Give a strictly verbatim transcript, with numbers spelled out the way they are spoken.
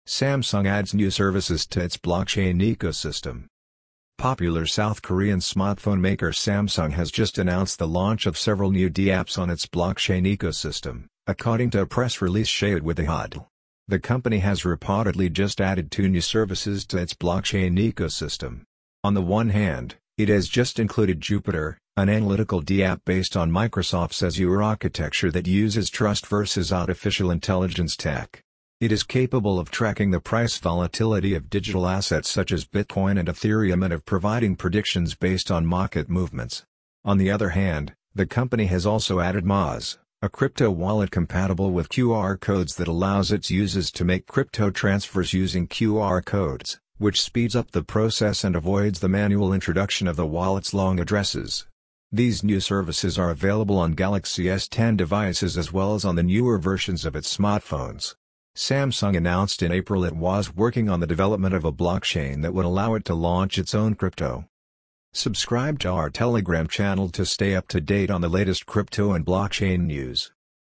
Samsung adds new services to its blockchain ecosystem. Popular South Korean smartphone maker Samsung has just announced the launch of several new dApps on its blockchain ecosystem, according to a press release shared with the H U D. The company has reportedly just added two new services to its blockchain ecosystem. On the one hand, it has just included Jupiter, an analytical dApp based on Microsoft's Azure architecture that uses trust versus artificial intelligence tech. It is capable of tracking the price volatility of digital assets such as Bitcoin and Ethereum and of providing predictions based on market movements. On the other hand, the company has also added Moz, a crypto wallet compatible with Q R codes that allows its users to make crypto transfers using Q R codes, which speeds up the process and avoids the manual introduction of the wallet's long addresses. These new services are available on Galaxy S ten devices as well as on the newer versions of its smartphones. Samsung announced in April it was working on the development of a blockchain that would allow it to launch its own crypto. Subscribe to our Telegram channel to stay up to date on the latest crypto and blockchain news.